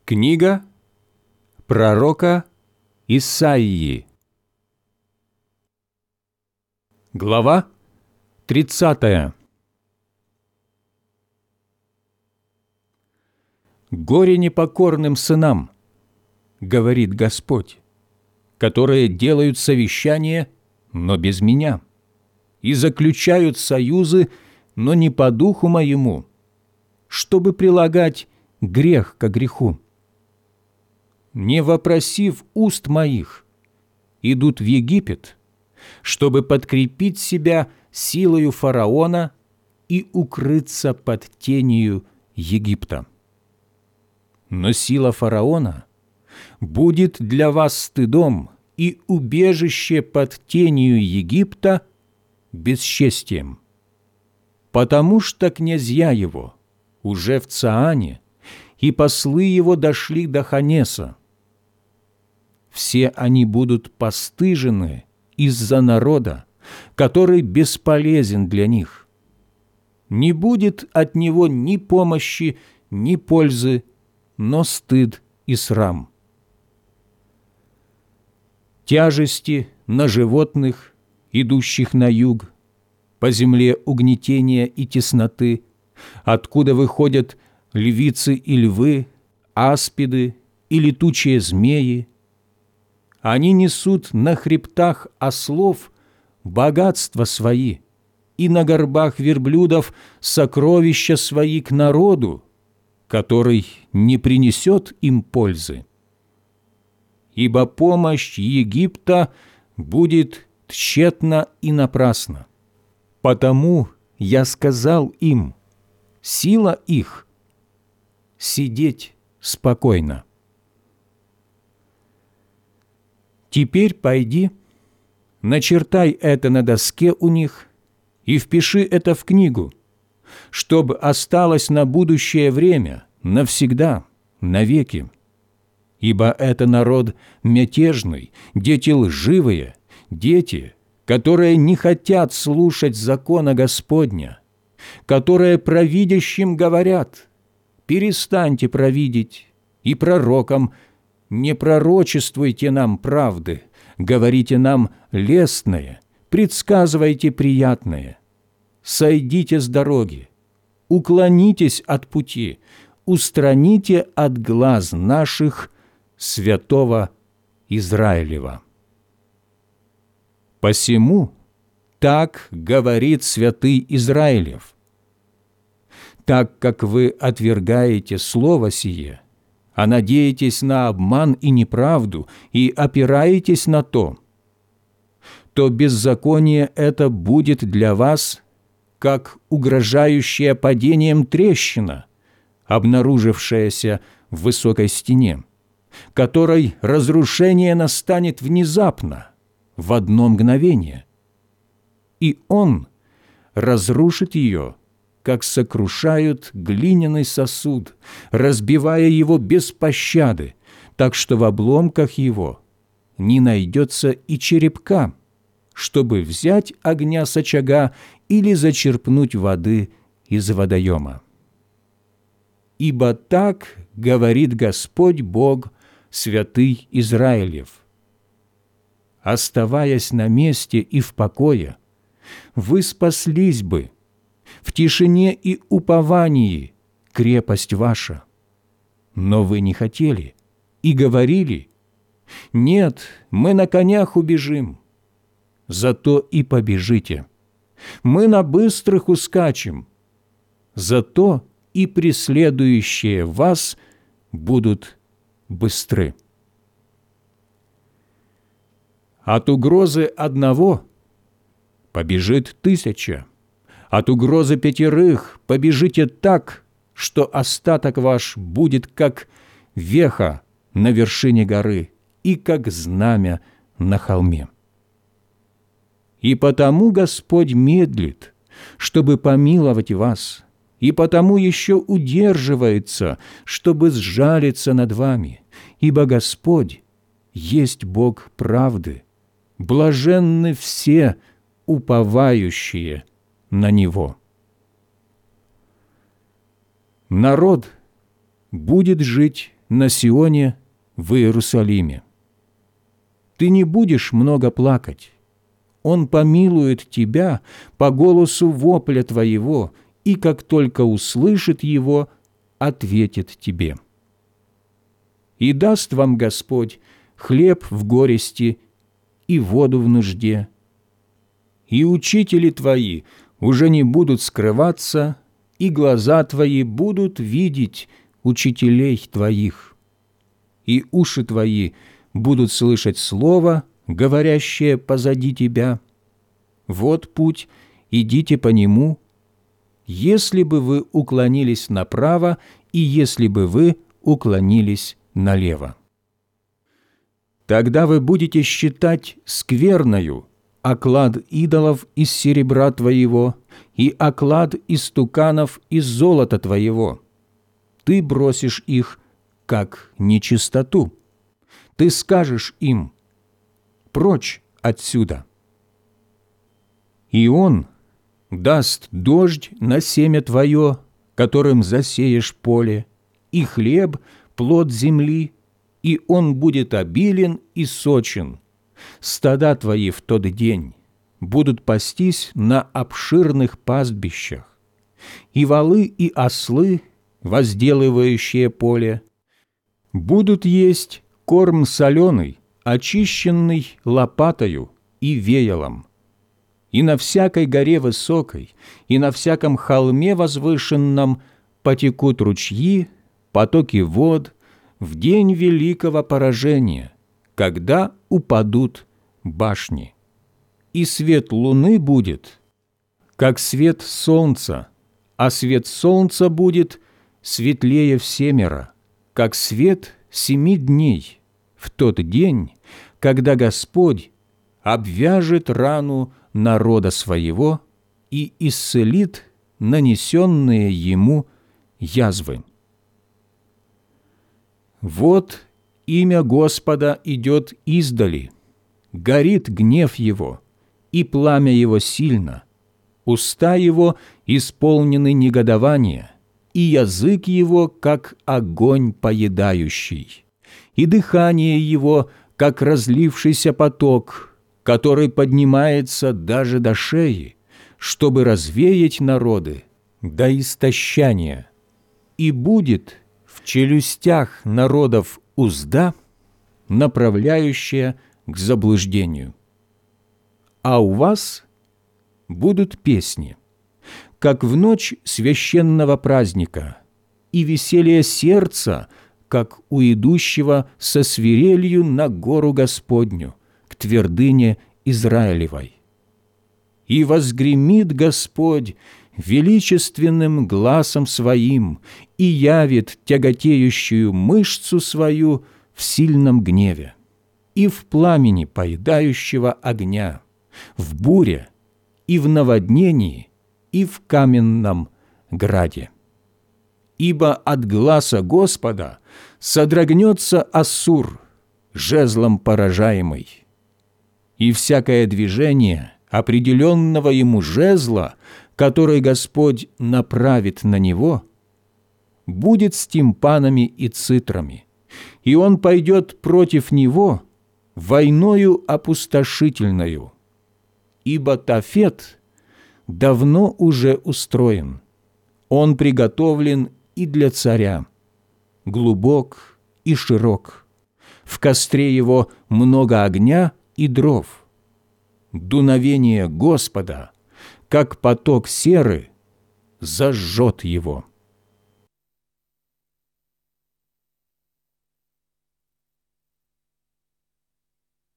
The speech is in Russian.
Книга пророка Исаии. Глава 30. «Горе непокорным сынам, говорит Господь, которые делают совещание, но без Меня, и заключают союзы, но не по духу Моему, чтобы прилагать грех ко греху. Не вопросив уст Моих, идут в Египет, чтобы подкрепить себя силою фараона и укрыться под тенью Египта. Но сила фараона будет для вас стыдом, и убежище под тенью Египта бесчестием, потому что князья его уже в Цаане, и послы его дошли до Ханеса. Все они будут постыжены из-за народа, который бесполезен для них. Не будет от него ни помощи, ни пользы, но стыд и срам. Тяжести на животных, идущих на юг, по земле угнетения и тесноты, откуда выходят львицы и львы, аспиды и летучие змеи. Они несут на хребтах ослов богатства свои, и на горбах верблюдов сокровища свои к народу, который не принесет им пользы. Ибо помощь Египта будет тщетна и напрасна. Потому я сказал им: сила их — сидеть спокойно. Теперь пойди, начертай это на доске у них и впиши это в книгу, чтобы осталось на будущее время, навсегда, навеки. Ибо это народ мятежный, дети лживые, дети, которые не хотят слушать закона Господня, которые провидящим говорят: перестаньте провидеть, и пророкам: не пророчествуйте нам правды, говорите нам лестное, предсказывайте приятное. Сойдите с дороги, уклонитесь от пути, устраните от глаз наших святого Израилева. Посему так говорит святый Израилев: так как вы отвергаете слово сие, а надеетесь на обман и неправду, и опираетесь на то беззаконие это будет для вас, как угрожающая падением трещина, обнаружившаяся в высокой стене, которой разрушение настанет внезапно, в одно мгновение. И он разрушит ее, как сокрушают глиняный сосуд, разбивая его без пощады, так что в обломках его не найдется и черепка, чтобы взять огня с очага или зачерпнуть воды из водоема. Ибо так говорит Господь Бог, святый Израилев: оставаясь на месте и в покое, вы спаслись бы, в тишине и уповании крепость ваша. Но вы не хотели и говорили: нет, мы на конях убежим. Зато и побежите. Мы на быстрых ускачем. Зато и преследующие вас будут быстры. От угрозы одного побежит 1000, от угрозы 5 побежите так, что остаток ваш будет как веха на вершине горы и как знамя на холме. И потому Господь медлит, чтобы помиловать вас, и потому еще удерживается, чтобы сжалиться над вами, ибо Господь есть Бог правды, блаженны все, уповающие на Него. Народ будет жить на Сионе в Иерусалиме. Ты не будешь много плакать. Он помилует тебя по голосу вопля твоего, и как только услышит его, ответит тебе. И даст вам Господь хлеб в горести и воду в нужде. И учители твои уже не будут скрываться, и глаза твои будут видеть учителей твоих. И уши твои будут слышать слово, говорящее позади тебя. Вот путь, идите по нему, если бы вы уклонились направо и если бы вы уклонились налево. Тогда вы будете считать скверною оклад идолов из серебра твоего и оклад истуканов из золота твоего. Ты бросишь их, как нечистоту. Ты скажешь им: прочь отсюда. И Он даст дождь на семя твое, которым засеешь поле, и хлеб, плод земли, и он будет обилен и сочен. Стада твои в тот день будут пастись на обширных пастбищах, и волы и ослы, возделывающие поле, будут есть корм соленый, очищенный лопатою и веялом. И на всякой горе высокой, и на всяком холме возвышенном потекут ручьи, потоки вод в день великого поражения, когда упадут башни. И свет луны будет, как свет солнца, а свет солнца будет светлее всемеро, как свет 7 дней, в тот день, когда Господь обвяжет рану народа своего и исцелит нанесенные ему язвы. Вот имя Господа идет издали, горит гнев его, и пламя его сильно, уста его исполнены негодования, и язык его, как огонь поедающий, и дыхание его, как разлившийся поток, который поднимается даже до шеи, чтобы развеять народы до истощания. И будет в челюстях народов узда, направляющая к заблуждению. А у вас будут песни, как в ночь священного праздника, и веселье сердца, как у идущего со свирелью на гору Господню, к твердыне Израилевой. И возгремит Господь величественным гласом Своим и явит тяготеющую мышцу свою в сильном гневе и в пламени поедающего огня, в буре и в наводнении и в каменном граде. Ибо от гласа Господа содрогнется Ассур, жезлом поражаемый, и всякое движение определенного ему жезла, который Господь направит на него, будет с тимпанами и цитрами, и он пойдет против него войною опустошительною, ибо Тофет давно уже устроен, он приготовлен и для царя, глубок и широк, в костре его много огня и дров. Дуновение Господа, как поток серы, зажжет его.